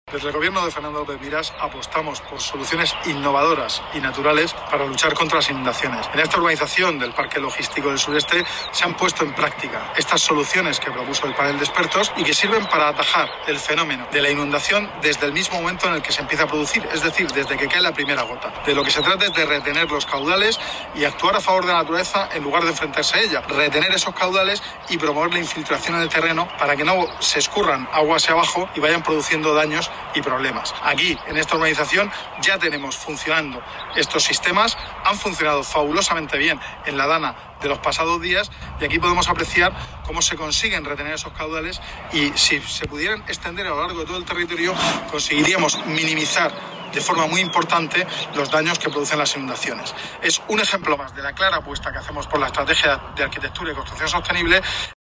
Desde el gobierno de Fernando López Miras apostamos por soluciones innovadoras y naturales para luchar contra las inundaciones. En esta urbanización del Parque Logístico del Sureste se han puesto en práctica estas soluciones que propuso el panel de expertos y que sirven para atajar el fenómeno de la inundación desde el mismo momento en el que se empieza a producir, es decir, desde que cae la primera gota. De lo que se trata es de retener los caudales y actuar a favor de la naturaleza en lugar de enfrentarse a ella. Retener esos caudales y promover la infiltración en el terreno para que no se escurran aguas hacia abajo y vayan produciendo daños y problemas. Aquí, en esta urbanización, ya tenemos funcionando estos sistemas, han funcionado fabulosamente bien en la Dana de los pasados días y aquí podemos apreciar cómo se consiguen retener esos caudales y si se pudieran extender a lo largo de todo el territorio conseguiríamos minimizar de forma muy importante los daños que producen las inundaciones. Es un ejemplo más de la clara apuesta que hacemos por la estrategia de arquitectura y construcción sostenible